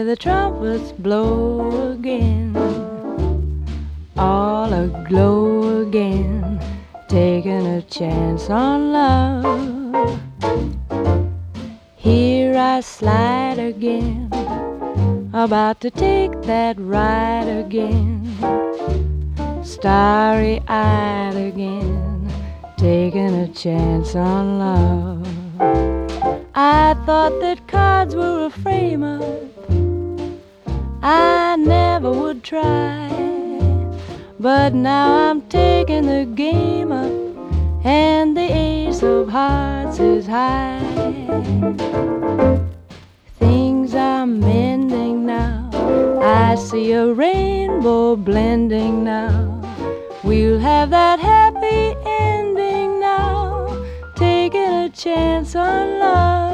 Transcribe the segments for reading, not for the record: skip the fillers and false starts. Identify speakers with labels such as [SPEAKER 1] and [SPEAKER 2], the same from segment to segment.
[SPEAKER 1] the trumpets blow again, all aglow again, taking a chance on love. Here I slide again, about to take that ride again, starry-eyed again, taking a chance on love. I thought that cards were a frame-up I never would try, but now I'm taking the game up, and the ace of hearts is high. Things are mending now, I see a rainbow blending now. We'll have that happy ending now, taking a chance on love.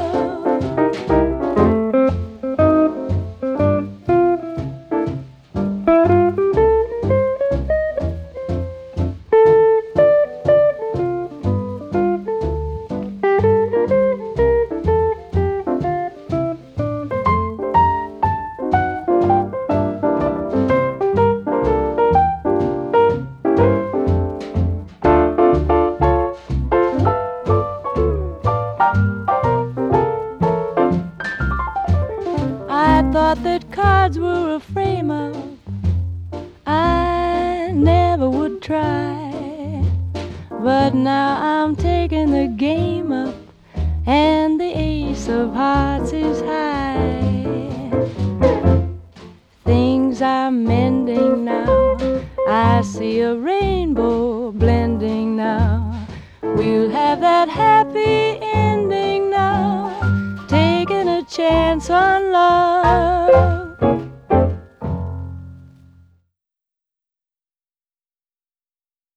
[SPEAKER 1] I thought that cards were a frame-up I never would try, but now I'm taking the game up, and the ace of hearts is high. Things are mending now, I see a rainbow blending now. We'll have that happy ending now, taking a chance on love.